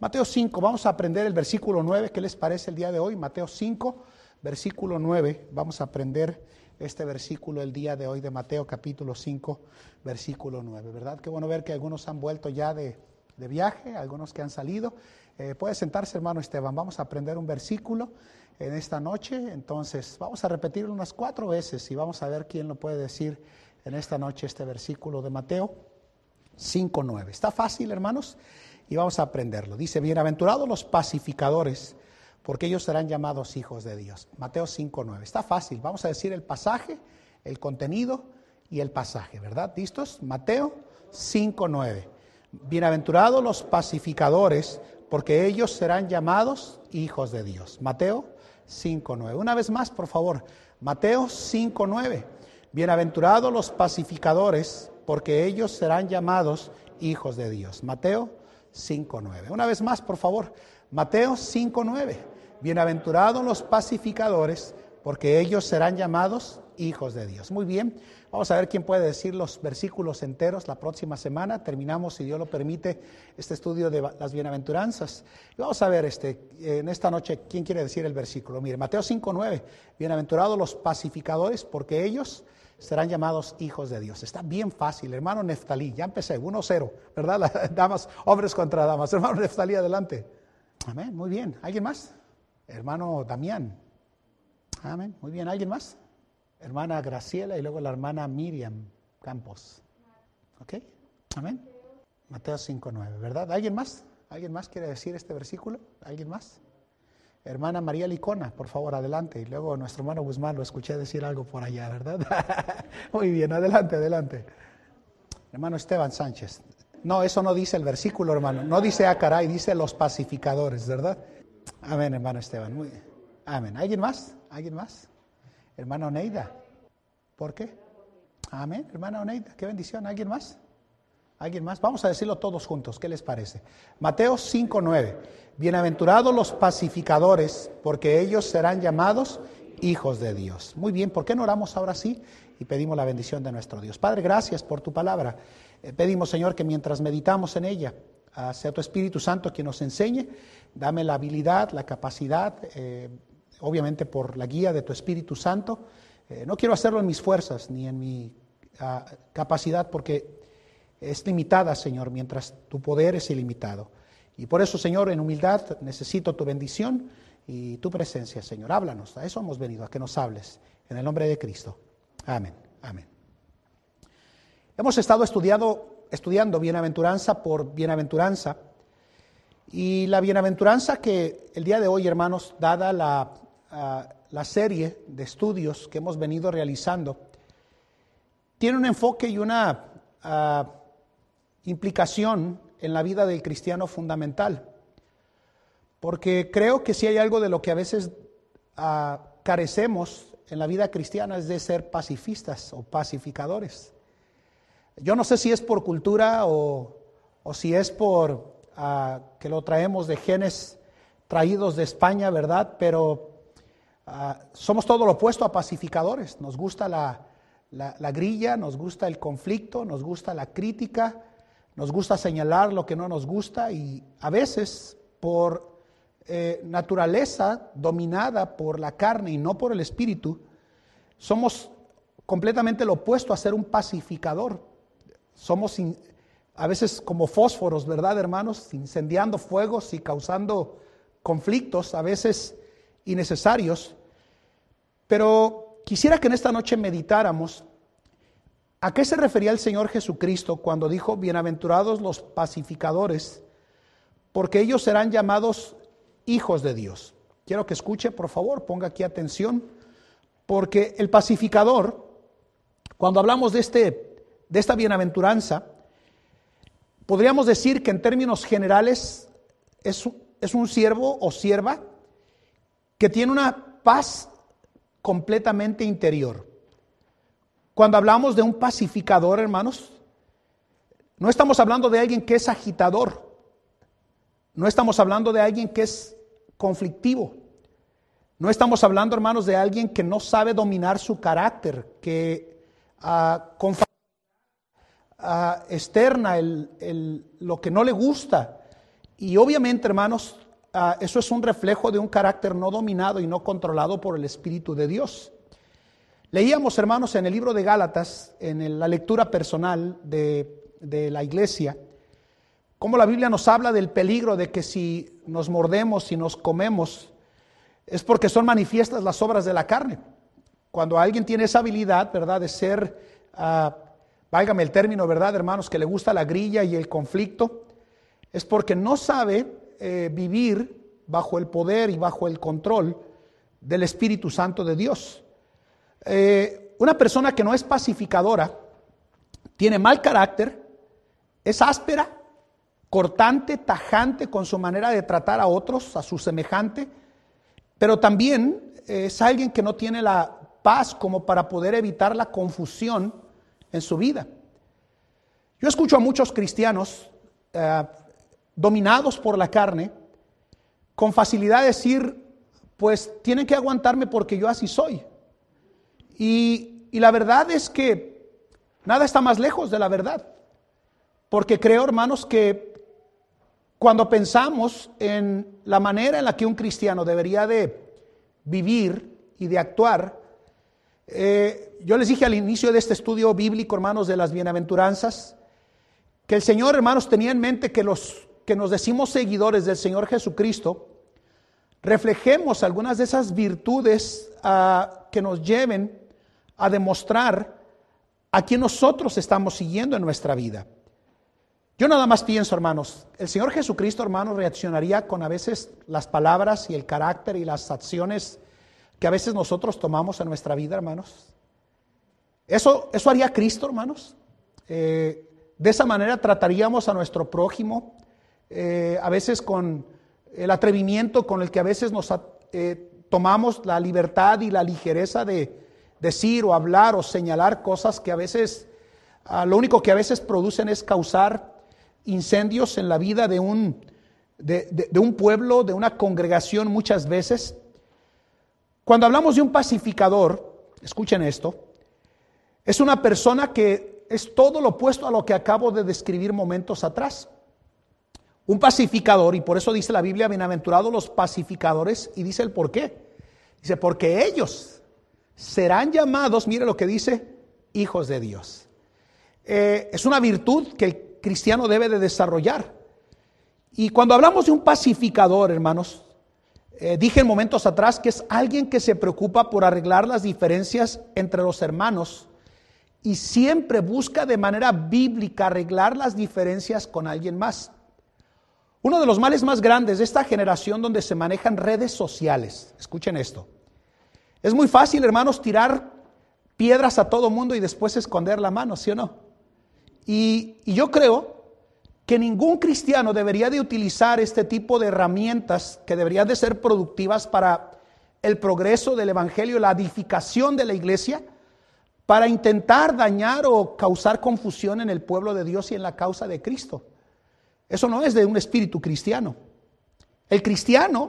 Mateo 5, vamos a aprender el versículo 9. ¿Qué les parece el día de hoy? Mateo 5, versículo 9. Vamos a aprender este versículo el día de hoy de Mateo capítulo 5, versículo 9. ¿Verdad? Qué bueno ver que algunos han vuelto ya de viaje, algunos que han salido. Puede sentarse, hermano Esteban. Vamos a aprender un versículo en esta noche. Entonces, vamos a repetirlo unas 4 veces y vamos a ver quién lo puede decir en esta noche este versículo de Mateo 5, 9. Está fácil, hermanos, y vamos a aprenderlo. Dice, bienaventurados los pacificadores, porque ellos serán llamados hijos de Dios. Mateo 5, 9. Está fácil. Vamos a decir el pasaje, el contenido y el pasaje, ¿verdad? ¿Listos? Mateo 5, 9. Bienaventurados los pacificadores, porque ellos serán llamados hijos de Dios. Mateo 5, 9. Una vez más, por favor. Mateo 5, 9. Bienaventurados los pacificadores, porque ellos serán llamados hijos de Dios. Mateo 5, 9. Una vez más, por favor. Mateo 5, 9. Bienaventurados los pacificadores, porque ellos serán llamados hijos de Dios. Muy bien. Vamos a ver quién puede decir los versículos enteros la próxima semana. Terminamos, si Dios lo permite, este estudio de las bienaventuranzas. Y vamos a ver en esta noche quién quiere decir el versículo. Mire, Mateo 5, 9. Bienaventurados los pacificadores, porque ellos serán llamados hijos de Dios. Está bien fácil, hermano Neftalí. Ya empecé, 1-0, ¿verdad? Las damas, hombres contra damas. Hermano Neftalí, adelante. Amén, muy bien. ¿Alguien más? Hermano Damián. Amén, muy bien. ¿Alguien más? Hermana Graciela y luego la hermana Miriam Campos. ¿Ok? Amén. Mateo 5, 9, ¿verdad? ¿Alguien más? ¿Alguien más quiere decir este versículo? ¿Alguien más? Hermana María Licona, por favor, adelante. Y luego nuestro hermano Guzmán, lo escuché decir algo por allá, ¿verdad? Muy bien, adelante, adelante. Hermano Esteban Sánchez. No, eso no dice el versículo, hermano. No dice caray, dice los pacificadores, ¿verdad? Amén, hermano Esteban. Muy bien. Amén. ¿Alguien más? ¿Alguien más? Hermana Oneida. ¿Por qué? Amén, hermana Oneida. Qué bendición. ¿Alguien más? ¿Alguien más? Vamos a decirlo todos juntos. ¿Qué les parece? Mateo 5, 9. Bienaventurados los pacificadores, porque ellos serán llamados hijos de Dios. Muy bien, ¿por qué no oramos ahora sí? Y pedimos la bendición de nuestro Dios. Padre, gracias por tu palabra. Pedimos, Señor, que mientras meditamos en ella, sea tu Espíritu Santo quien nos enseñe. Dame la habilidad, la capacidad, obviamente por la guía de tu Espíritu Santo. No quiero hacerlo en mis fuerzas ni en mi capacidad, porque es limitada, Señor, mientras tu poder es ilimitado. Y por eso, Señor, en humildad necesito tu bendición y tu presencia, Señor. Háblanos, a eso hemos venido, a que nos hables. En el nombre de Cristo. Amén, amén. Hemos estado estudiando bienaventuranza por bienaventuranza. Y la bienaventuranza que el día de hoy, hermanos, dada la serie de estudios que hemos venido realizando, tiene un enfoque y una implicación en la vida del cristiano fundamental. Porque creo que si hay algo de lo que a veces carecemos en la vida cristiana es de ser pacifistas o pacificadores. Yo no sé si es por cultura o si es por que lo traemos de genes traídos de España, ¿verdad? Pero somos todo lo opuesto a pacificadores. Nos gusta la grilla, nos gusta el conflicto, nos gusta la crítica, nos gusta señalar lo que no nos gusta y a veces por naturaleza dominada por la carne y no por el espíritu, somos completamente lo opuesto a ser un pacificador. Somos a veces como fósforos, ¿verdad, hermanos? Incendiando fuegos y causando conflictos, a veces innecesarios. Pero quisiera que en esta noche meditáramos a qué se refería el Señor Jesucristo cuando dijo, bienaventurados los pacificadores, porque ellos serán llamados hijos de Dios. Quiero que escuche, por favor, ponga aquí atención, porque el pacificador, cuando hablamos de esta bienaventuranza, podríamos decir que en términos generales es un siervo o sierva que tiene una paz completamente interior. Cuando hablamos de un pacificador, hermanos, no estamos hablando de alguien que es agitador, no estamos hablando de alguien que es conflictivo, no estamos hablando, hermanos, de alguien que no sabe dominar su carácter, que con externa lo que no le gusta Y obviamente, hermanos, eso es un reflejo de un carácter no dominado y no controlado por el Espíritu de Dios. Leíamos, hermanos, en el libro de Gálatas, en la lectura personal de la iglesia, cómo la Biblia nos habla del peligro de que si nos mordemos, si nos comemos, es porque son manifiestas las obras de la carne. Cuando alguien tiene esa habilidad, ¿verdad?, de ser, válgame el término, ¿verdad, hermanos?, que le gusta la grilla y el conflicto, es porque no sabe vivir bajo el poder y bajo el control del Espíritu Santo de Dios. Una persona que no es pacificadora, tiene mal carácter, es áspera, cortante, tajante con su manera de tratar a otros, a su semejante, pero también es alguien que no tiene la paz como para poder evitar la confusión en su vida. Yo escucho a muchos cristianos dominados por la carne, con facilidad decir, pues tienen que aguantarme porque yo así soy. Y la verdad es que nada está más lejos de la verdad, porque creo, hermanos, que cuando pensamos en la manera en la que un cristiano debería de vivir y de actuar, yo les dije al inicio de este estudio bíblico, hermanos, de las bienaventuranzas, que el Señor, hermanos, tenía en mente que los que nos decimos seguidores del Señor Jesucristo, reflejemos algunas de esas virtudes que nos lleven a demostrar a quién nosotros estamos siguiendo en nuestra vida. Yo nada más pienso, hermanos, el Señor Jesucristo, hermanos, reaccionaría con a veces las palabras y el carácter y las acciones que a veces nosotros tomamos en nuestra vida, hermanos. ¿Eso haría Cristo, hermanos? De esa manera trataríamos a nuestro prójimo, a veces con el atrevimiento con el que a veces nos tomamos la libertad y la ligereza de decir o hablar o señalar cosas que a veces, lo único que a veces producen es causar incendios en la vida de un pueblo, de una congregación muchas veces. Cuando hablamos de un pacificador, escuchen esto, es una persona que es todo lo opuesto a lo que acabo de describir momentos atrás. Un pacificador, y por eso dice la Biblia, bienaventurados los pacificadores, y dice el por qué. Dice, porque ellos serán llamados, mire lo que dice, hijos de Dios. Es una virtud que el cristiano debe de desarrollar. Y cuando hablamos de un pacificador, hermanos, dije en momentos atrás que es alguien que se preocupa por arreglar las diferencias entre los hermanos y siempre busca de manera bíblica arreglar las diferencias con alguien más. Uno de los males más grandes de esta generación donde se manejan redes sociales, escuchen esto, es muy fácil, hermanos, tirar piedras a todo mundo y después esconder la mano, ¿sí o no? Y yo creo que ningún cristiano debería de utilizar este tipo de herramientas que deberían de ser productivas para el progreso del evangelio, la edificación de la iglesia, para intentar dañar o causar confusión en el pueblo de Dios y en la causa de Cristo. Eso no es de un espíritu cristiano. El cristiano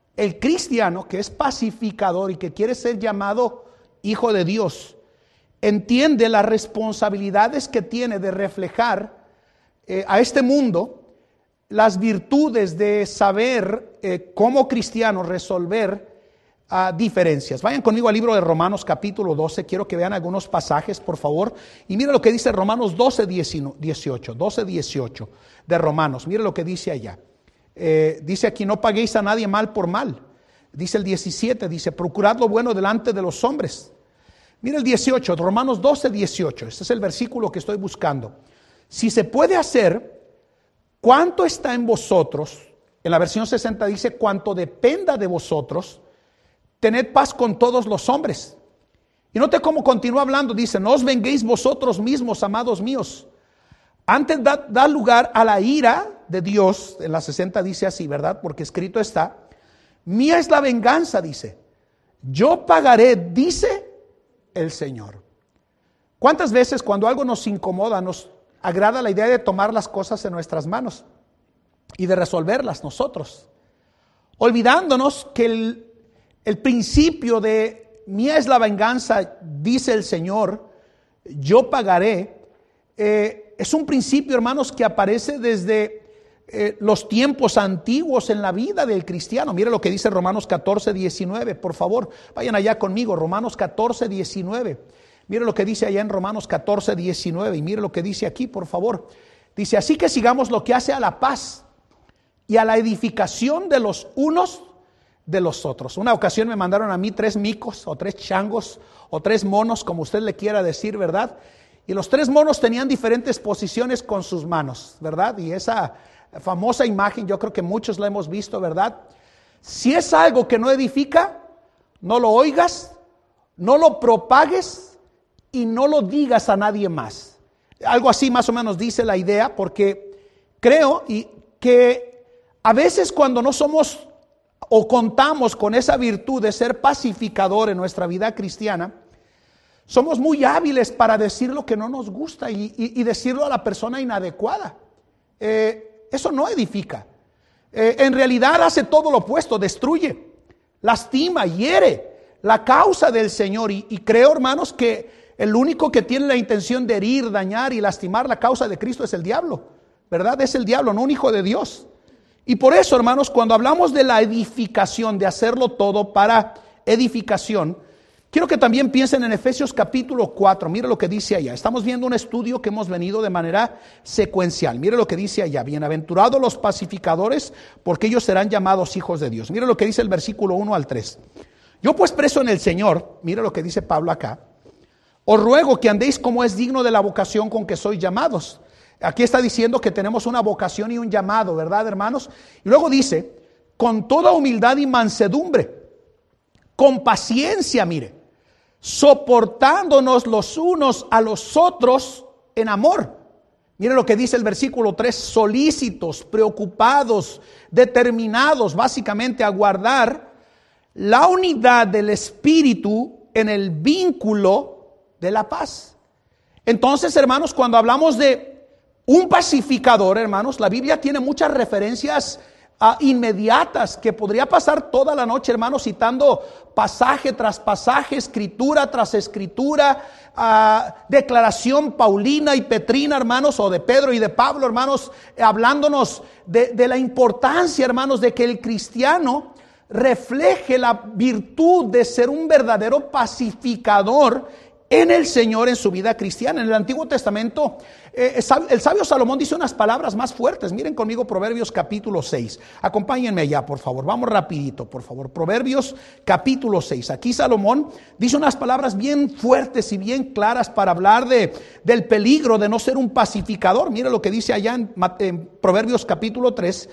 que es pacificador y que quiere ser llamado hijo de Dios, entiende las responsabilidades que tiene de reflejar a este mundo las virtudes de saber como cristiano resolver diferencias. Vayan conmigo al libro de Romanos capítulo 12, quiero que vean algunos pasajes, por favor, y mire lo que dice Romanos 12:18 de Romanos, mire lo que dice allá. Dice aquí, no paguéis a nadie mal por mal. Dice el 17, dice, procurad lo bueno delante de los hombres. Mire el 18, Romanos 12:18, este es el versículo que estoy buscando. Si se puede hacer, ¿cuánto está en vosotros? En la versión 60 dice, cuanto dependa de vosotros, tened paz con todos los hombres. Y note cómo continúa hablando, dice, no os venguéis vosotros mismos, amados míos. Antes da lugar a la ira de Dios, en la 60 dice así, ¿verdad? Porque escrito está, mía es la venganza, dice, yo pagaré, dice el Señor. ¿Cuántas veces cuando algo nos incomoda, nos agrada la idea de tomar las cosas en nuestras manos y de resolverlas nosotros? Olvidándonos que el principio de mía es la venganza, dice el Señor, yo pagaré, es un principio, hermanos, que aparece desde los tiempos antiguos en la vida del cristiano. Mire lo que dice Romanos 14, 19, por favor, vayan allá conmigo, Romanos 14, 19. Mire lo que dice allá en Romanos 14, 19 y mire lo que dice aquí, por favor. Dice, así que sigamos lo que hace a la paz y a la edificación de los unos de los otros. Una ocasión me mandaron a mí 3 micos o 3 changos o 3 monos, como usted le quiera decir, ¿verdad? Y los 3 monos tenían diferentes posiciones con sus manos, ¿verdad? Y esa famosa imagen, yo creo que muchos la hemos visto, ¿verdad? Si es algo que no edifica, no lo oigas, no lo propagues y no lo digas a nadie más. Algo así más o menos dice la idea, porque creo que a veces cuando no somos o contamos con esa virtud de ser pacificador en nuestra vida cristiana, somos muy hábiles para decir lo que no nos gusta y decirlo a la persona inadecuada. Eso no edifica. En realidad hace todo lo opuesto, destruye, lastima, hiere la causa del Señor. Y creo, hermanos, que el único que tiene la intención de herir, dañar y lastimar la causa de Cristo es el diablo, ¿verdad? Es el diablo, no un hijo de Dios. Y por eso, hermanos, cuando hablamos de la edificación, de hacerlo todo para edificación, quiero que también piensen en Efesios capítulo 4. Mire lo que dice allá. Estamos viendo un estudio que hemos venido de manera secuencial. Mire lo que dice allá. Bienaventurados los pacificadores, porque ellos serán llamados hijos de Dios. Mire lo que dice el versículo 1 al 3. Yo pues preso en el Señor, mire lo que dice Pablo acá, os ruego que andéis como es digno de la vocación con que sois llamados. Aquí está diciendo que tenemos una vocación y un llamado, ¿verdad, hermanos? Y luego dice, con toda humildad y mansedumbre, con paciencia, mire, soportándonos los unos a los otros en amor. Mire lo que dice el versículo 3, solícitos, preocupados, determinados básicamente a guardar la unidad del Espíritu en el vínculo de la paz. Entonces, hermanos, cuando hablamos de un pacificador, hermanos, la Biblia tiene muchas referencias inmediatas que podría pasar toda la noche, hermanos, citando pasaje tras pasaje, escritura tras escritura, declaración paulina y petrina, hermanos, o de Pedro y de Pablo, hermanos, hablándonos de la importancia, hermanos, de que el cristiano refleje la virtud de ser un verdadero pacificador en el Señor, en su vida cristiana. En el Antiguo Testamento, el sabio Salomón dice unas palabras más fuertes. Miren conmigo Proverbios capítulo 6. Acompáñenme allá, por favor. Vamos rapidito, por favor. Proverbios capítulo 6. Aquí Salomón dice unas palabras bien fuertes y bien claras para hablar del peligro de no ser un pacificador. Miren lo que dice allá en Proverbios capítulo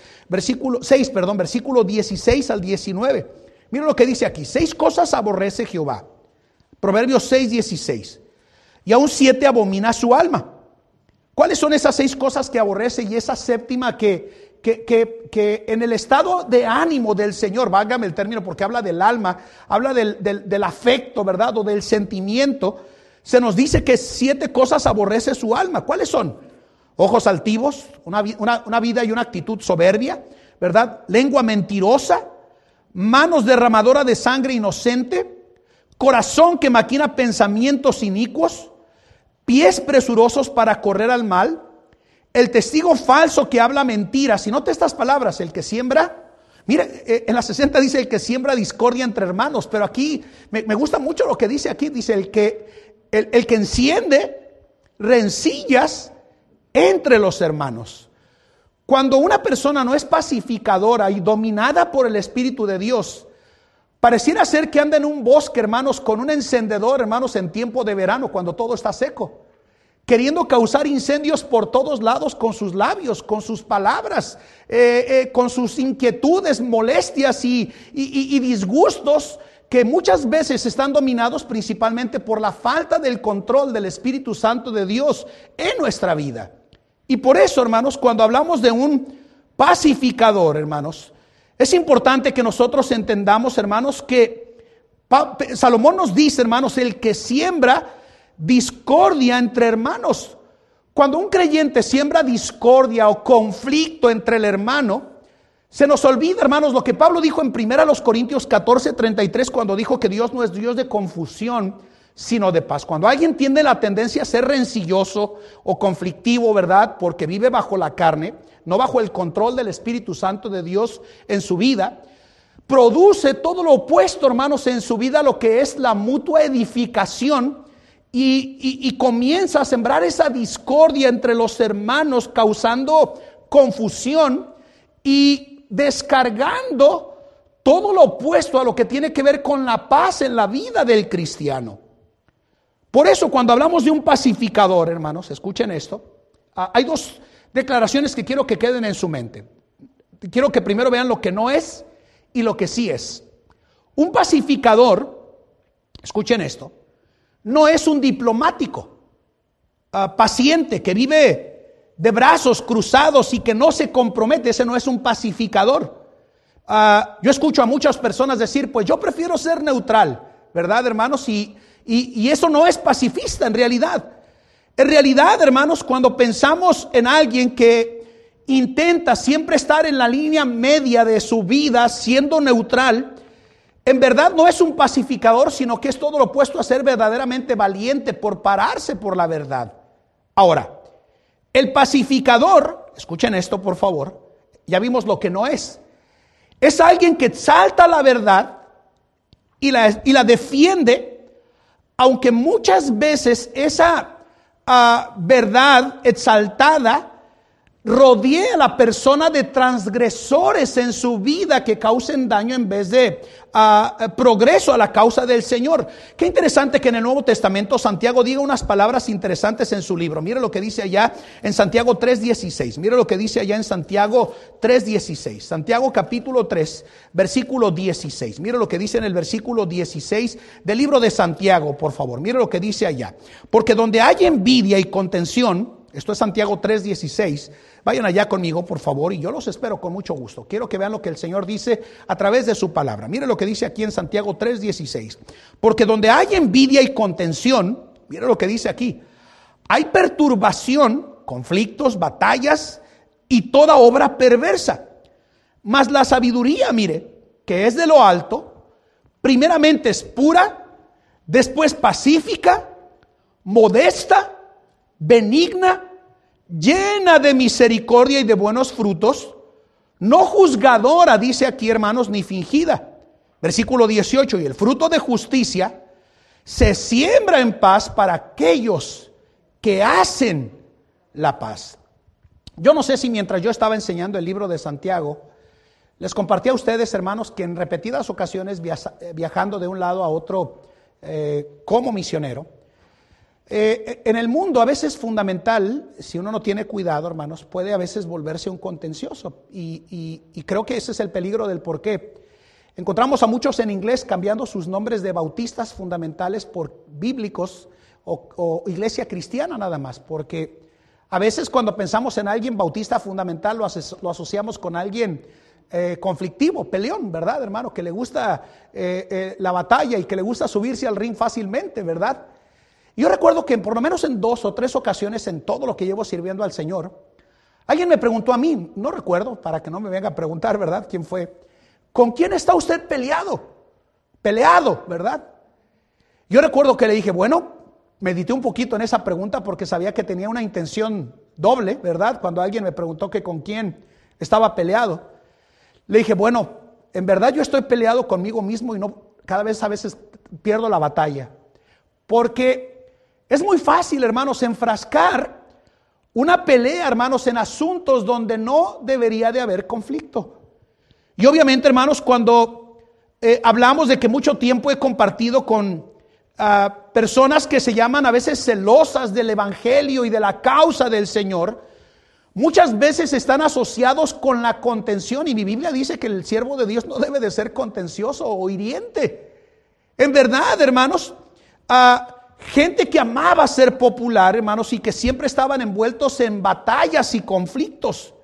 6, versículo 16 al 19. Miren lo que dice aquí. 6 cosas aborrece Jehová. Proverbios 6, 16. Y aún 7 abomina su alma. ¿Cuáles son esas 6 cosas que aborrece y esa séptima que en el estado de ánimo del Señor, válgame el término porque habla del alma, habla del afecto, ¿verdad? O del sentimiento. Se nos dice que 7 cosas aborrece su alma. ¿Cuáles son? Ojos altivos, una vida y una actitud soberbia, ¿verdad? Lengua mentirosa, manos derramadoras de sangre inocente, corazón que maquina pensamientos inicuos, pies presurosos para correr al mal, el testigo falso que habla mentiras. Y note estas palabras, el que siembra, mire, en la 60 dice el que siembra discordia entre hermanos, pero aquí me gusta mucho lo que dice aquí, dice el que enciende rencillas entre los hermanos. Cuando una persona no es pacificadora y dominada por el Espíritu de Dios, pareciera ser que anda en un bosque, hermanos, con un encendedor, hermanos, en tiempo de verano, cuando todo está seco, queriendo causar incendios por todos lados con sus labios, con sus palabras, con sus inquietudes, molestias y disgustos, que muchas veces están dominados principalmente por la falta del control del Espíritu Santo de Dios en nuestra vida. Y por eso, hermanos, cuando hablamos de un pacificador, hermanos, es importante que nosotros entendamos, hermanos, que Salomón nos dice, hermanos, el que siembra discordia entre hermanos. Cuando un creyente siembra discordia o conflicto entre el hermano, se nos olvida, hermanos, lo que Pablo dijo en 1 Corintios 14:33, cuando dijo que Dios no es Dios de confusión, sino de paz. Cuando alguien tiene la tendencia a ser rencilloso o conflictivo, ¿verdad? Porque vive bajo la carne, no bajo el control del Espíritu Santo de Dios en su vida, produce todo lo opuesto, hermanos, en su vida, lo que es la mutua edificación, y comienza a sembrar esa discordia entre los hermanos, causando confusión y descargando todo lo opuesto a lo que tiene que ver con la paz en la vida del cristiano. Por eso, cuando hablamos de un pacificador, hermanos, escuchen esto, hay dos declaraciones que quiero que queden en su mente. Quiero que primero vean lo que no es y lo que sí es. Un pacificador, escuchen esto, no es un diplomático paciente que vive de brazos cruzados y que no se compromete. Ese no es un pacificador. Yo escucho a muchas personas decir, pues yo prefiero ser neutral, ¿verdad, hermanos? Y eso no es pacifista en realidad. En realidad, hermanos, cuando pensamos en alguien que intenta siempre estar en la línea media de su vida, siendo neutral, en verdad no es un pacificador, sino que es todo lo opuesto a ser verdaderamente valiente por pararse por la verdad. Ahora, el pacificador, escuchen esto por favor, ya vimos lo que no es. Es alguien que exalta la verdad y la defiende, aunque muchas veces esa verdad exaltada rodee a la persona de transgresores en su vida que causen daño en vez de progreso a la causa del Señor. Qué interesante que en el Nuevo Testamento Santiago diga unas palabras interesantes en su libro. Mire lo que dice allá en Santiago 3:16. Mire lo que dice allá en Santiago 3:16. Santiago capítulo 3, versículo 16. Mire lo que dice en el versículo 16 del libro de Santiago, por favor. Mire lo que dice allá. Porque donde hay envidia y contención, esto es Santiago 3:16. Vayan allá conmigo, por favor, y yo los espero con mucho gusto. Quiero que vean lo que el Señor dice a través de su palabra. Mire lo que dice aquí en Santiago 3:16. Porque donde hay envidia y contención, mire lo que dice aquí, hay perturbación, conflictos, batallas y toda obra perversa. Mas la sabiduría, mire, que es de lo alto, primeramente es pura, después pacífica, modesta, benigna, llena de misericordia y de buenos frutos, no juzgadora, dice aquí, hermanos, ni fingida. Versículo 18, y el fruto de justicia se siembra en paz para aquellos que hacen la paz. Yo no sé si mientras yo estaba enseñando el libro de Santiago, les compartí a ustedes, hermanos, que en repetidas ocasiones viajando de un lado a otro como misionero, en el mundo a veces fundamental, si uno no tiene cuidado, hermanos, puede a veces volverse un contencioso, y creo que ese es el peligro del porqué. Encontramos a muchos en inglés cambiando sus nombres de bautistas fundamentales por bíblicos o iglesia cristiana nada más, porque a veces cuando pensamos en alguien bautista fundamental lo asociamos con alguien conflictivo, peleón, ¿verdad, hermano? Que le gusta la batalla y que le gusta subirse al ring fácilmente, ¿verdad? Yo recuerdo que por lo menos en 2 o 3 ocasiones en todo lo que llevo sirviendo al Señor, alguien me preguntó a mí, no recuerdo, para que no me venga a preguntar, ¿verdad? ¿Quién fue? ¿Con quién está usted peleado? Peleado, ¿verdad? Yo recuerdo que le dije, bueno, medité un poquito en esa pregunta porque sabía que tenía una intención doble, ¿verdad? Cuando alguien me preguntó que con quién estaba peleado, le dije, bueno, en verdad yo estoy peleado conmigo mismo y no, cada vez a veces pierdo la batalla, porque es muy fácil, hermanos, enfrascar una pelea, hermanos, en asuntos donde no debería de haber conflicto. Y obviamente, hermanos, cuando hablamos de que mucho tiempo he compartido con personas que se llaman a veces celosas del evangelio y de la causa del Señor, muchas veces están asociados con la contención, y mi Biblia dice que el siervo de Dios no debe de ser contencioso o hiriente. En verdad, hermanos, gente que amaba ser popular, hermanos, y que siempre estaban envueltos en batallas y conflictos.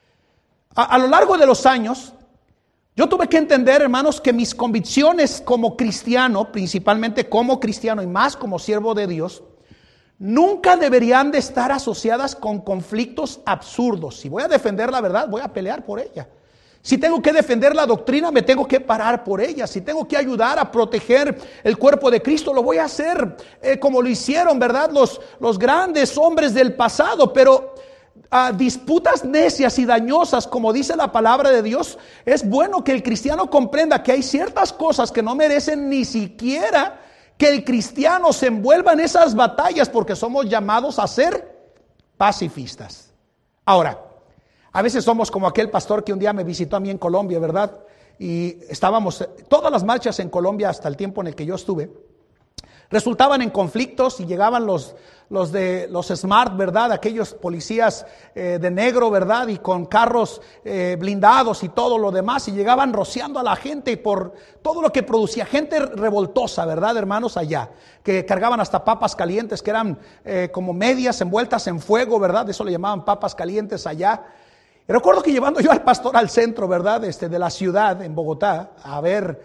A lo largo de los años, yo tuve que entender, hermanos, que mis convicciones como cristiano, principalmente como cristiano y más como siervo de Dios, nunca deberían de estar asociadas con conflictos absurdos. Si voy a defender la verdad, voy a pelear por ella. Si tengo que defender la doctrina, me tengo que parar por ella. Si tengo que ayudar a proteger el cuerpo de Cristo, lo voy a hacer como lo hicieron, ¿verdad? Los grandes hombres del pasado. Pero disputas necias y dañosas, como dice la palabra de Dios, es bueno que el cristiano comprenda que hay ciertas cosas que no merecen ni siquiera que el cristiano se envuelva en esas batallas, porque somos llamados a ser pacifistas. Ahora, a veces somos como aquel pastor que un día me visitó a mí en Colombia, ¿verdad? Y estábamos, todas las marchas en Colombia hasta el tiempo en el que yo estuve, resultaban en conflictos y llegaban los SMART, ¿verdad? Aquellos policías de negro, ¿verdad? Y con carros blindados y todo lo demás, y llegaban rociando a la gente por todo lo que producía. Gente revoltosa, ¿verdad, hermanos? Allá, que cargaban hasta papas calientes, que eran como medias envueltas en fuego, ¿verdad? Eso le llamaban papas calientes allá. Y recuerdo que llevando yo al pastor al centro, ¿verdad? De la ciudad, en Bogotá, a ver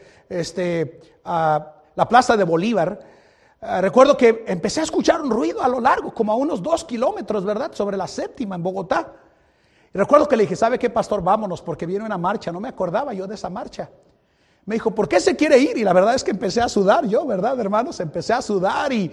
la plaza de Bolívar, recuerdo que empecé a escuchar un ruido a lo largo, como a unos 2 kilómetros, ¿verdad? Sobre la Séptima en Bogotá. Y recuerdo que le dije, ¿sabe qué, pastor? Vámonos, porque viene una marcha. No me acordaba yo de esa marcha. Me dijo, ¿por qué se quiere ir? Y la verdad es que empecé a sudar yo, ¿verdad, hermanos? Empecé a sudar y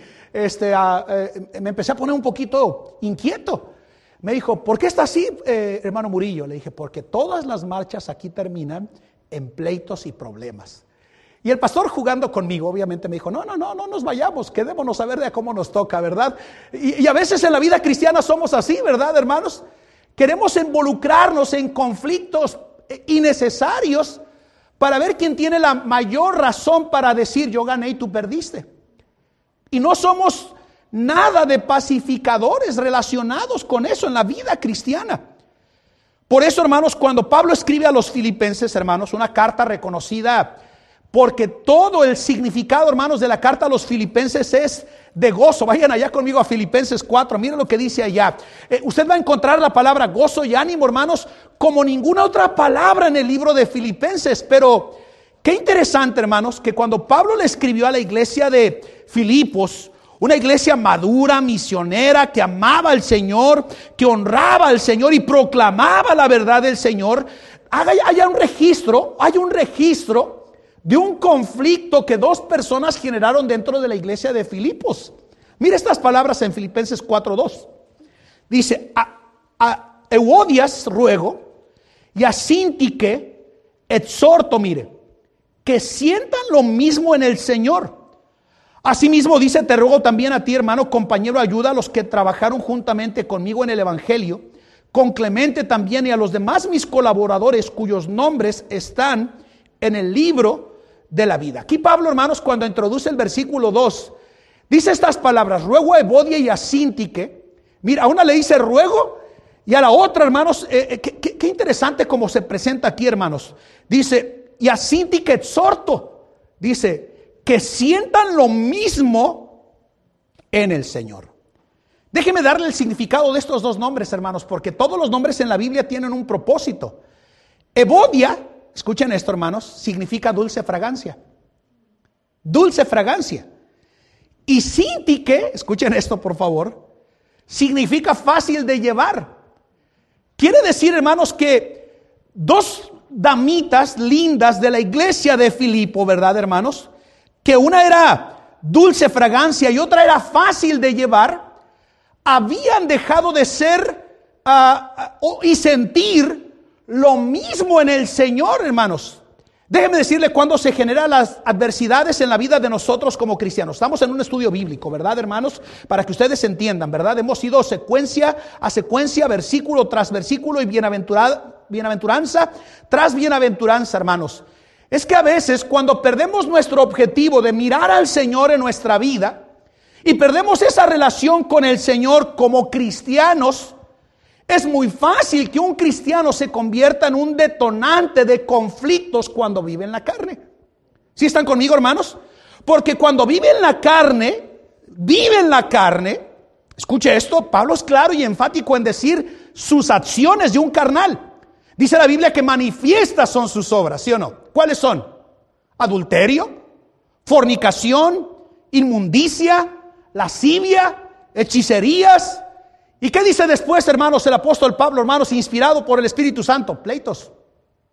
me empecé a poner un poquito inquieto. Me dijo, ¿por qué está así, hermano Murillo? Le dije, porque todas las marchas aquí terminan en pleitos y problemas. Y el pastor, jugando conmigo, obviamente me dijo, no nos vayamos, quedémonos a ver de cómo nos toca, ¿verdad? Y a veces en la vida cristiana somos así, ¿verdad, hermanos? Queremos involucrarnos en conflictos innecesarios para ver quién tiene la mayor razón para decir, yo gané y tú perdiste. Y no somos nada de pacificadores relacionados con eso en la vida cristiana. Por eso, hermanos, cuando Pablo escribe a los filipenses, hermanos, una carta reconocida, porque todo el significado, hermanos, de la carta a los filipenses es de gozo. Vayan allá conmigo a Filipenses 4, miren lo que dice allá. Usted va a encontrar la palabra gozo y ánimo, hermanos, como ninguna otra palabra en el libro de Filipenses. Pero qué interesante, hermanos, que cuando Pablo le escribió a la iglesia de Filipos, una iglesia madura, misionera, que amaba al Señor, que honraba al Señor y proclamaba la verdad del Señor, hay un registro de un conflicto que 2 personas generaron dentro de la iglesia de Filipos. Mira estas palabras en Filipenses 4:2. Dice, a Euodias ruego y a Síntique exhorto, mire, que sientan lo mismo en el Señor. Asimismo dice, te ruego también a ti, hermano, compañero, ayuda a los que trabajaron juntamente conmigo en el Evangelio, con Clemente también y a los demás mis colaboradores cuyos nombres están en el libro de la vida. Aquí Pablo, hermanos, cuando introduce el versículo 2, dice estas palabras, ruego a Evodia y a Síntique. Mira, a una le dice ruego y a la otra, hermanos, qué interesante como se presenta aquí, hermanos. Dice, y a Síntique exhorto, dice, que sientan lo mismo en el Señor. Déjeme darle el significado de estos 2 nombres, hermanos, porque todos los nombres en la Biblia tienen un propósito. Evodia, escuchen esto, hermanos, significa dulce fragancia. Dulce fragancia. Y Síntique, escuchen esto por favor, significa fácil de llevar. Quiere decir, hermanos, que 2 damitas lindas de la iglesia de Filipo, ¿verdad, hermanos? Que una era dulce fragancia y otra era fácil de llevar, habían dejado de ser y sentir lo mismo en el Señor, hermanos. Déjenme decirle cuando se generan las adversidades en la vida de nosotros como cristianos. Estamos en un estudio bíblico, ¿verdad, hermanos? Para que ustedes entiendan, ¿verdad? Hemos ido secuencia a secuencia, versículo tras versículo y bienaventuranza tras bienaventuranza, hermanos. Es que a veces cuando perdemos nuestro objetivo de mirar al Señor en nuestra vida y perdemos esa relación con el Señor como cristianos, es muy fácil que un cristiano se convierta en un detonante de conflictos cuando vive en la carne. ¿Sí están conmigo, hermanos? Porque cuando vive en la carne, escuche esto, Pablo es claro y enfático en decir sus acciones de un carnal. Dice la Biblia que manifiestas son sus obras, ¿sí o no? ¿Cuáles son? Adulterio, fornicación, inmundicia, lascivia, hechicerías. ¿Y qué dice después, hermanos, el apóstol Pablo, hermanos, inspirado por el Espíritu Santo? Pleitos,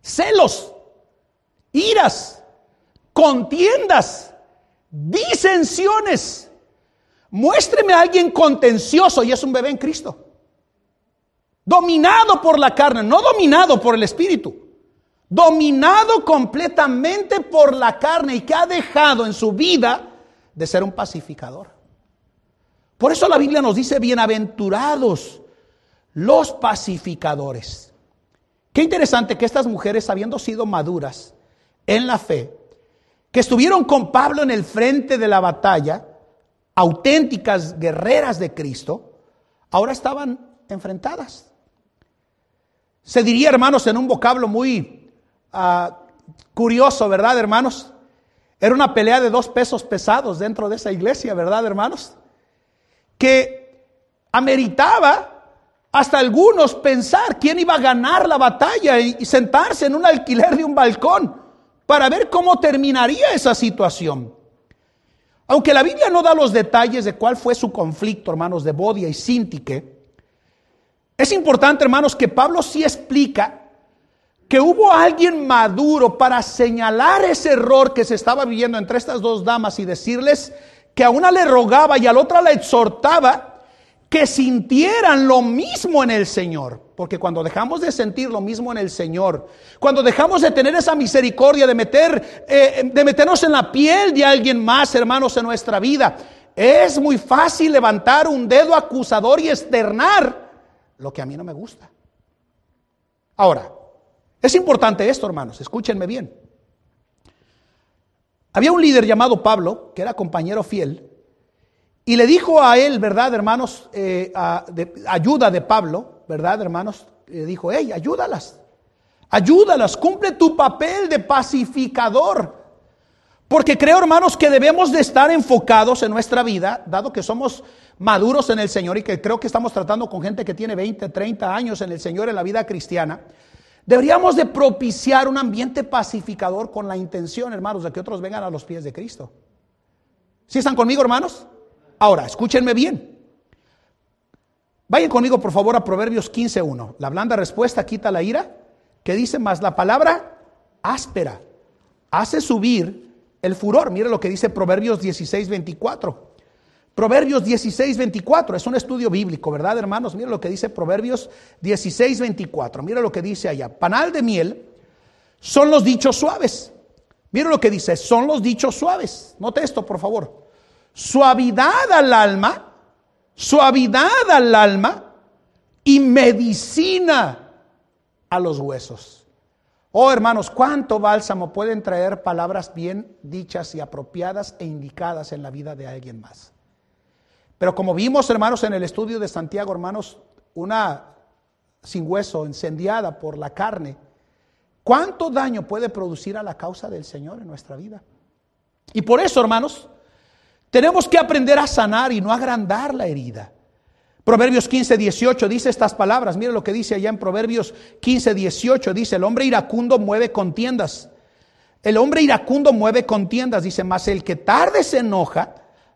celos, iras, contiendas, disensiones. Muéstreme a alguien contencioso y es un bebé en Cristo. Dominado por la carne, no dominado por el Espíritu. Dominado completamente por la carne y que ha dejado en su vida de ser un pacificador. Por eso la Biblia nos dice: bienaventurados los pacificadores. Qué interesante que estas mujeres, habiendo sido maduras en la fe, que estuvieron con Pablo en el frente de la batalla, auténticas guerreras de Cristo, ahora estaban enfrentadas. Se diría, hermanos, en un vocablo muy curioso, ¿verdad, hermanos? Era una pelea de 2 pesos pesados dentro de esa iglesia, ¿verdad, hermanos? Que ameritaba hasta algunos pensar quién iba a ganar la batalla y sentarse en un alquiler de un balcón para ver cómo terminaría esa situación. Aunque la Biblia no da los detalles de cuál fue su conflicto, hermanos, de Bodia y Síntique, es importante, hermanos, que Pablo sí explica que hubo alguien maduro para señalar ese error que se estaba viviendo entre estas 2 damas y decirles que a una le rogaba y a la otra la exhortaba que sintieran lo mismo en el Señor. Porque cuando dejamos de sentir lo mismo en el Señor, cuando dejamos de tener esa misericordia de meternos en la piel de alguien más, hermanos, en nuestra vida, es muy fácil levantar un dedo acusador y externar lo que a mí no me gusta. Ahora, es importante esto, hermanos, escúchenme bien. Había un líder llamado Pablo, que era compañero fiel, y le dijo a él, ¿verdad, hermanos? Ayuda de Pablo, ¿verdad, hermanos? Le dijo: hey, ayúdalas, cumple tu papel de pacificador. Porque creo, hermanos, que debemos de estar enfocados en nuestra vida, dado que somos maduros en el Señor y que creo que estamos tratando con gente que tiene 20, 30 años en el Señor, en la vida cristiana. Deberíamos de propiciar un ambiente pacificador con la intención, hermanos, de que otros vengan a los pies de Cristo. ¿Sí están conmigo, hermanos? Ahora, escúchenme bien. Vayan conmigo, por favor, a Proverbios 15:1. La blanda respuesta quita la ira, que dice: más la palabra áspera hace subir el furor. Mire lo que dice Proverbios 16:24. Proverbios 16:24 es un estudio bíblico, ¿verdad, hermanos? Mire lo que dice Proverbios 16:24. Mire lo que dice allá: panal de miel son los dichos suaves. Mire lo que dice: son los dichos suaves. Note esto, por favor. Suavidad al alma y medicina a los huesos. Oh, hermanos, cuánto bálsamo pueden traer palabras bien dichas y apropiadas e indicadas en la vida de alguien más. Pero como vimos, hermanos, en el estudio de Santiago, hermanos, una sin hueso, incendiada por la carne, ¿cuánto daño puede producir a la causa del Señor en nuestra vida? Y por eso, hermanos, tenemos que aprender a sanar y no agrandar la herida. Proverbios 15:18 dice estas palabras. Mire lo que dice allá en Proverbios 15:18. Dice: el hombre iracundo mueve contiendas. El hombre iracundo mueve contiendas. Dice: mas el que tarde se enoja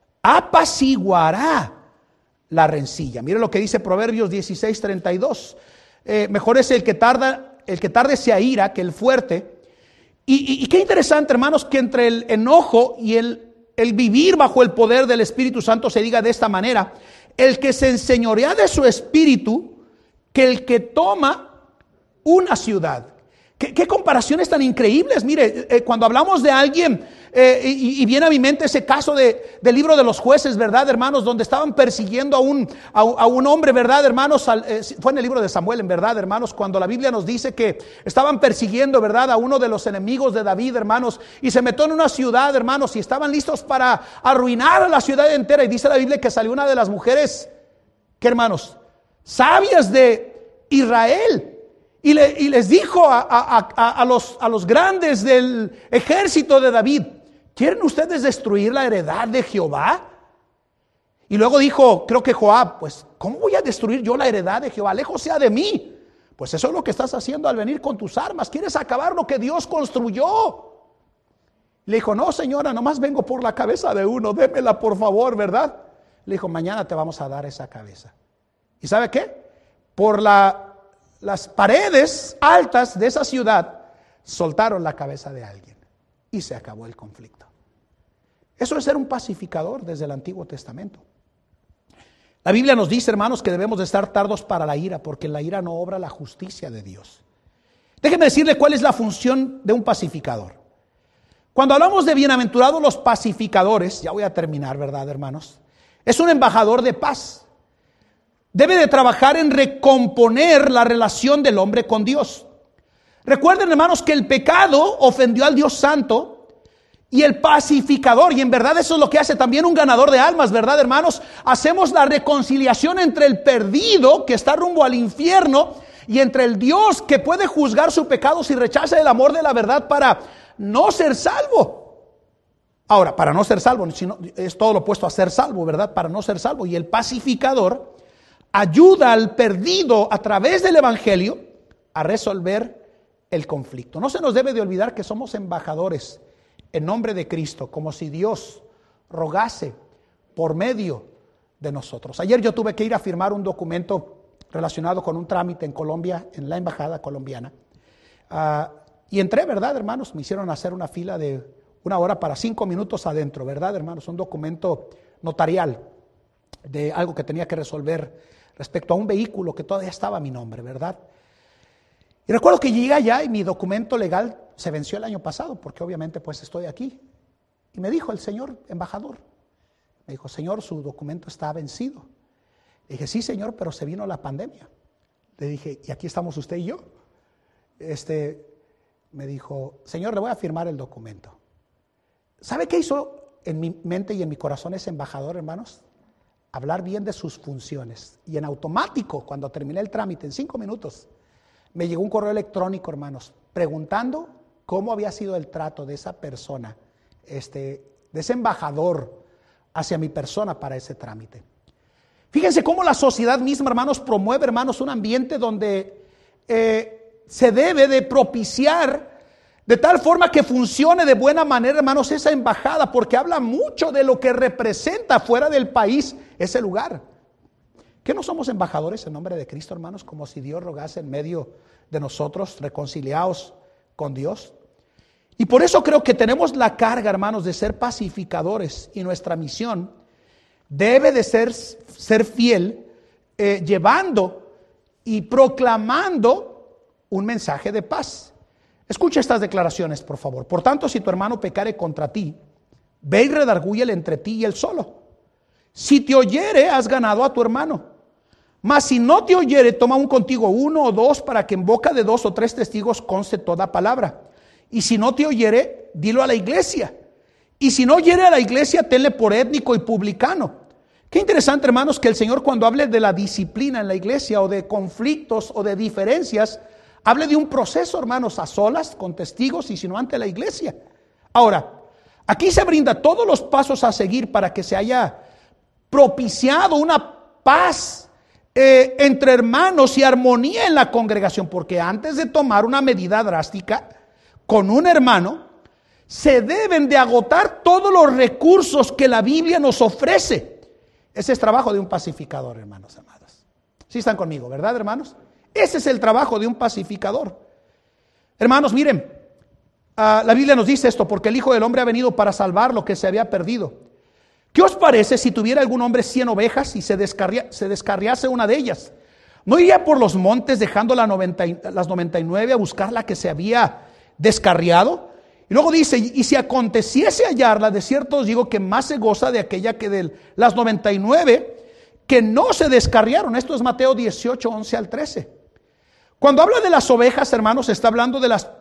apaciguará la rencilla. Mire lo que dice Proverbios 16:32. Mejor es el que tarde se aira que el fuerte. Y qué interesante, hermanos, que entre el enojo y el vivir bajo el poder del Espíritu Santo se diga de esta manera: el que se enseñorea de su espíritu, que el que toma una ciudad. ¿Qué comparaciones tan increíbles? Mire, cuando hablamos de alguien, y viene a mi mente ese caso del libro de los jueces, ¿verdad, hermanos? Donde estaban persiguiendo a un hombre, ¿verdad, hermanos? Fue en el libro de Samuel, en verdad, hermanos, cuando la Biblia nos dice que estaban persiguiendo, ¿verdad?, a uno de los enemigos de David, hermanos, y se metió en una ciudad, hermanos, y estaban listos para arruinar a la ciudad entera. Y dice la Biblia que salió una de las mujeres, ¿qué, hermanos? Sabias de Israel. Y les dijo a los grandes del ejército de David: ¿quieren ustedes destruir la heredad de Jehová? Y luego dijo, creo que Joab: pues ¿cómo voy a destruir yo la heredad de Jehová? Lejos sea de mí. Pues eso es lo que estás haciendo al venir con tus armas. Quieres acabar lo que Dios construyó. Le dijo: no, señora, nomás vengo por la cabeza de uno, démela por favor, ¿verdad? Le dijo: mañana te vamos a dar esa cabeza. ¿Y sabe qué? Por las paredes altas de esa ciudad soltaron la cabeza de alguien y se acabó el conflicto. Eso es ser un pacificador desde el Antiguo Testamento. La Biblia nos dice, hermanos, que debemos de estar tardos para la ira, porque la ira no obra la justicia de Dios. Déjeme decirle cuál es la función de un pacificador. Cuando hablamos de bienaventurados los pacificadores, ya voy a terminar, ¿verdad, hermanos? Es un embajador de paz. Debe de trabajar en recomponer la relación del hombre con Dios. Recuerden, hermanos, que el pecado ofendió al Dios Santo. Y el pacificador, y en verdad eso es lo que hace también un ganador de almas, ¿verdad, hermanos? Hacemos la reconciliación entre el perdido que está rumbo al infierno y entre el Dios que puede juzgar su pecado si rechaza el amor de la verdad para no ser salvo. Ahora, para no ser salvo, sino, es todo lo opuesto a ser salvo, ¿verdad? Para no ser salvo. Y el pacificador ayuda al perdido a través del evangelio a resolver el conflicto. No se nos debe de olvidar que somos embajadores en nombre de Cristo, como si Dios rogase por medio de nosotros. Ayer yo tuve que ir a firmar un documento relacionado con un trámite en Colombia, en la embajada colombiana. Y entré, ¿verdad, hermanos? Me hicieron hacer una fila de 1 hora para 5 minutos adentro, ¿verdad, hermanos? Un documento notarial de algo que tenía que resolver respecto a un vehículo que todavía estaba a mi nombre, ¿verdad? Y recuerdo que llegué allá y mi documento legal se venció el año pasado, porque obviamente pues estoy aquí. Y me dijo el señor embajador, me dijo, señor, su documento está vencido. Le dije, sí, señor, pero se vino la pandemia. Le dije, y aquí estamos usted y yo. Me dijo, señor, le voy a firmar el documento. ¿Sabe qué hizo en mi mente y en mi corazón ese embajador, hermanos? Hablar bien de sus funciones. Y en automático, cuando terminé el trámite, en 5 minutos, me llegó un correo electrónico, hermanos, preguntando cómo había sido el trato de esa persona, de ese embajador hacia mi persona para ese trámite. Fíjense cómo la sociedad misma, hermanos, promueve, hermanos, un ambiente donde se debe de propiciar de tal forma que funcione de buena manera, hermanos, esa embajada, porque habla mucho de lo que representa fuera del país ese lugar. ¿Qué no somos embajadores en nombre de Cristo, hermanos? Como si Dios rogase en medio de nosotros, reconciliados con Dios. Y por eso creo que tenemos la carga, hermanos, de ser pacificadores. Y nuestra misión debe de ser fiel, llevando y proclamando un mensaje de paz. Escucha estas declaraciones, por favor. Por tanto, si tu hermano pecare contra ti, ve y redargúyele entre ti y él solo. Si te oyere, has ganado a tu hermano. Mas si no te oyere, toma aún contigo 1 o 2 para que en boca de 2 o 3 testigos conste toda palabra. Y si no te oyere, dilo a la iglesia. Y si no oyere a la iglesia, tenle por étnico y publicano. Qué interesante, hermanos, que el Señor cuando hable de la disciplina en la iglesia o de conflictos o de diferencias, hable de un proceso, hermanos, a solas, con testigos y si no ante la iglesia. Ahora, aquí se brinda todos los pasos a seguir para que se haya propiciado una paz entre hermanos y armonía en la congregación, porque antes de tomar una medida drástica con un hermano, se deben de agotar todos los recursos que la Biblia nos ofrece. Ese es trabajo de un pacificador, hermanos amados. ¿Sí están conmigo, verdad, hermanos? Ese es el trabajo de un pacificador. Hermanos, miren, la Biblia nos dice esto, porque el Hijo del Hombre ha venido para salvar lo que se había perdido. ¿Qué os parece si tuviera algún hombre 100 ovejas y se descarriase una de ellas? ¿No iría por los montes dejando las 99 a buscar la que se había descarriado? Y luego dice, y si aconteciese hallarla, de cierto os digo que más se goza de aquella que de las 99 que no se descarriaron. Esto es Mateo 18, 11 al 13. Cuando habla de las ovejas, hermanos, está hablando de las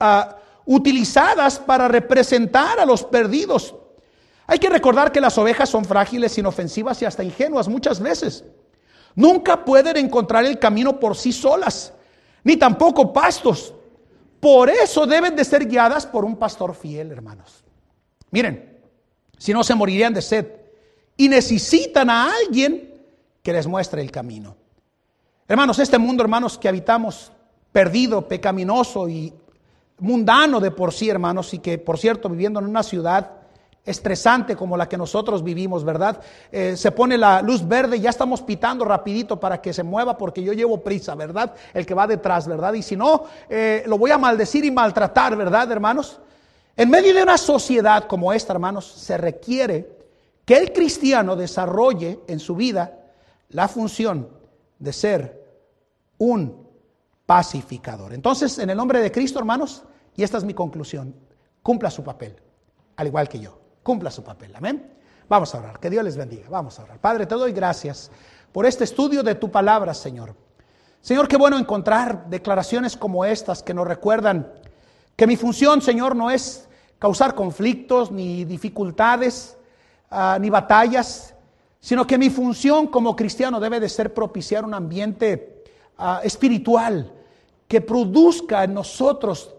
utilizadas para representar a los perdidos. Hay que recordar que las ovejas son frágiles, inofensivas y hasta ingenuas muchas veces. Nunca pueden encontrar el camino por sí solas, ni tampoco pastos. Por eso deben de ser guiadas por un pastor fiel, hermanos. Miren, si no se morirían de sed y necesitan a alguien que les muestre el camino. Hermanos, este mundo, hermanos, que habitamos, perdido, pecaminoso y mundano de por sí, hermanos, y que, por cierto, viviendo en una ciudad estresante como la que nosotros vivimos, ¿verdad? Se pone la luz verde y ya estamos pitando rapidito para que se mueva porque yo llevo prisa, ¿verdad? El que va detrás, ¿verdad? Y si no, lo voy a maldecir y maltratar, ¿verdad, hermanos? En medio de una sociedad como esta, hermanos, se requiere que el cristiano desarrolle en su vida la función de ser un pacificador. Entonces, en el nombre de Cristo, hermanos, y esta es mi conclusión, cumpla su papel, al igual que yo. Cumpla su papel, amén. Vamos a orar, que Dios les bendiga, vamos a orar. Padre, te doy gracias por este estudio de tu palabra, Señor. Señor, qué bueno encontrar declaraciones como estas que nos recuerdan que mi función, Señor, no es causar conflictos, ni dificultades, ni batallas, sino que mi función como cristiano debe de ser propiciar un ambiente espiritual que produzca en nosotros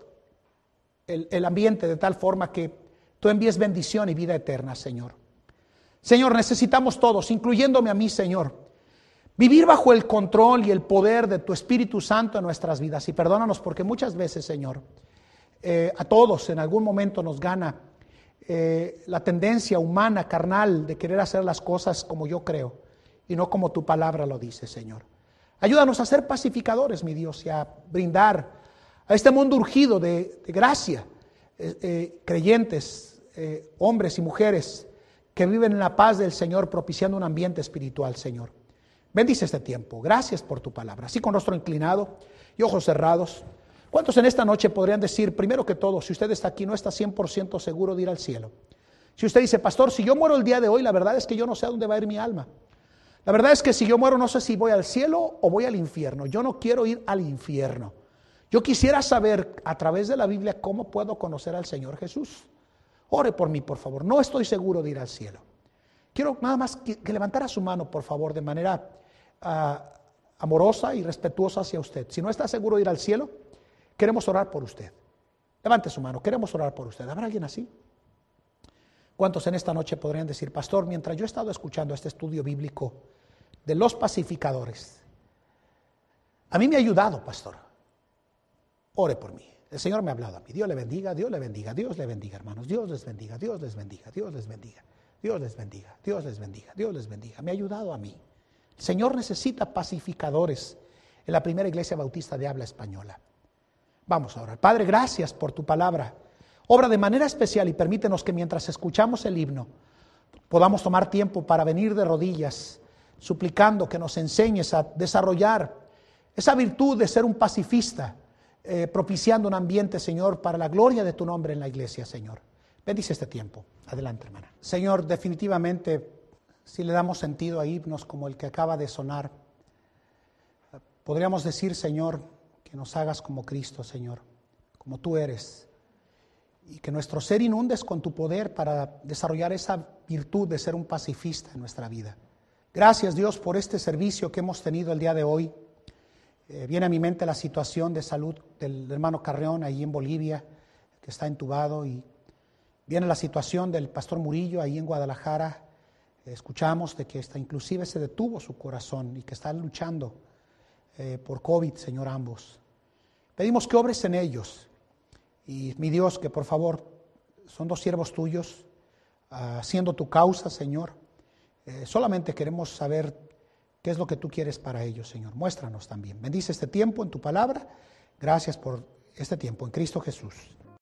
el ambiente de tal forma que tú envíes bendición y vida eterna, Señor. Señor, necesitamos todos, incluyéndome a mí, Señor, vivir bajo el control y el poder de tu Espíritu Santo en nuestras vidas. Y perdónanos porque muchas veces, Señor, a todos en algún momento nos gana la tendencia humana, carnal, de querer hacer las cosas como yo creo y no como tu palabra lo dice, Señor. Ayúdanos a ser pacificadores, mi Dios, y a brindar a este mundo urgido de gracia, creyentes, hombres y mujeres que viven en la paz del Señor, propiciando un ambiente espiritual, Señor. Bendice este tiempo. Gracias por tu palabra. Así con rostro inclinado y ojos cerrados. ¿Cuántos en esta noche podrían decir, primero que todo, si usted está aquí, no está 100% seguro de ir al cielo? Si usted dice, pastor, si yo muero el día de hoy, la verdad es que yo no sé a dónde va a ir mi alma. La verdad es que si yo muero, no sé si voy al cielo o voy al infierno. Yo no quiero ir al infierno. Yo quisiera saber a través de la Biblia cómo puedo conocer al Señor Jesús. Ore por mí, por favor. No estoy seguro de ir al cielo. Quiero nada más que levantara su mano, por favor, de manera amorosa y respetuosa hacia usted. Si no está seguro de ir al cielo, queremos orar por usted. Levante su mano, queremos orar por usted. ¿Habrá alguien así? ¿Cuántos en esta noche podrían decir, pastor, mientras yo he estado escuchando este estudio bíblico de los pacificadores, a mí me ha ayudado, pastor? Ore por mí. El Señor me ha hablado a mí. Dios le bendiga, Dios le bendiga, Dios le bendiga, hermanos. Dios les bendiga, Dios les bendiga, Dios les bendiga, Dios les bendiga, Dios les bendiga, Dios les bendiga. Me ha ayudado a mí. El Señor necesita pacificadores en la primera iglesia bautista de habla española. Vamos a orar. Padre, gracias por tu palabra. Obra de manera especial y permítenos que mientras escuchamos el himno podamos tomar tiempo para venir de rodillas, suplicando que nos enseñes a desarrollar esa virtud de ser un pacifista, propiciando un ambiente, Señor, para la gloria de tu nombre en la iglesia, Señor. Bendice este tiempo. Adelante, hermana. Señor, definitivamente, si le damos sentido a himnos como el que acaba de sonar, podríamos decir, Señor, que nos hagas como Cristo, Señor, como tú eres, y que nuestro ser inundes con tu poder para desarrollar esa virtud de ser un pacifista en nuestra vida. Gracias, Dios, por este servicio que hemos tenido el día de hoy. Viene a mi mente la situación de salud del hermano Carreón ahí en Bolivia, que está entubado, y viene la situación del pastor Murillo ahí en Guadalajara. Escuchamos de que inclusive se detuvo su corazón y que están luchando por COVID, Señor, ambos. Pedimos que obres en ellos. Y mi Dios, que por favor, son dos siervos tuyos, haciendo tu causa, Señor. Solamente queremos saber qué es lo que tú quieres para ellos, Señor. Muéstranos también. Bendice este tiempo en tu palabra. Gracias por este tiempo en Cristo Jesús.